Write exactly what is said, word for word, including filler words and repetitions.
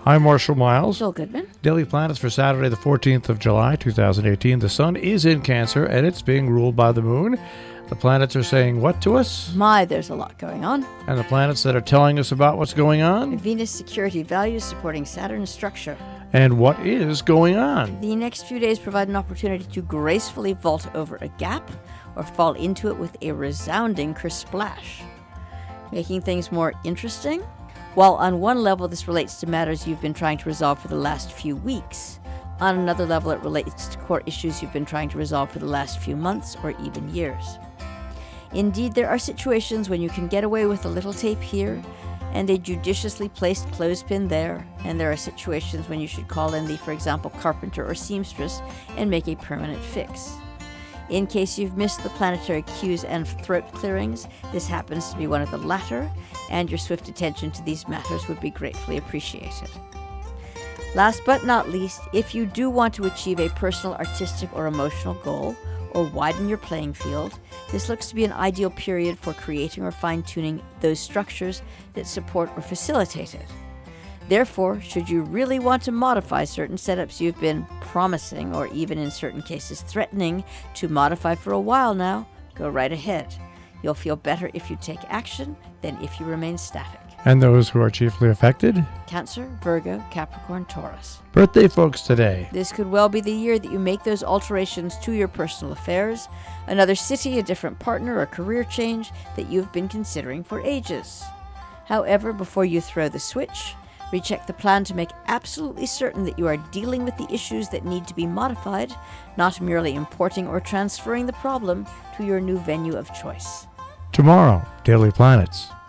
I'm Marshall Miles. Joel Goodman. Daily Planets for Saturday, the fourteenth of July, two thousand eighteen. The sun is in Cancer, and it's being ruled by the moon. The planets are saying what to us? My, there's a lot going on. And the planets that are telling us about what's going on? Venus security values supporting Saturn's structure. And what is going on? The next few days provide an opportunity to gracefully vault over a gap or fall into it with a resounding kersplash, making things more interesting. While on one level this relates to matters you've been trying to resolve for the last few weeks, on another level it relates to core issues you've been trying to resolve for the last few months or even years. Indeed, there are situations when you can get away with a little tape here and a judiciously placed clothespin there, and there are situations when you should call in the, for example, carpenter or seamstress and make a permanent fix. In case you've missed the planetary cues and throat clearings, this happens to be one of the latter, and your swift attention to these matters would be gratefully appreciated. Last but not least, if you do want to achieve a personal, artistic, or emotional goal, or widen your playing field, this looks to be an ideal period for creating or fine-tuning those structures that support or facilitate it. Therefore, should you really want to modify certain setups you've been promising, or even in certain cases threatening, to modify for a while now, go right ahead. You'll feel better if you take action than if you remain static. And those who are chiefly affected? Cancer, Virgo, Capricorn, Taurus. Birthday folks today. This could well be the year that you make those alterations to your personal affairs, another city, a different partner, a career change that you've been considering for ages. However, before you throw the switch, recheck the plan to make absolutely certain that you are dealing with the issues that need to be modified, not merely importing or transferring the problem to your new venue of choice. Tomorrow, Daily Planets.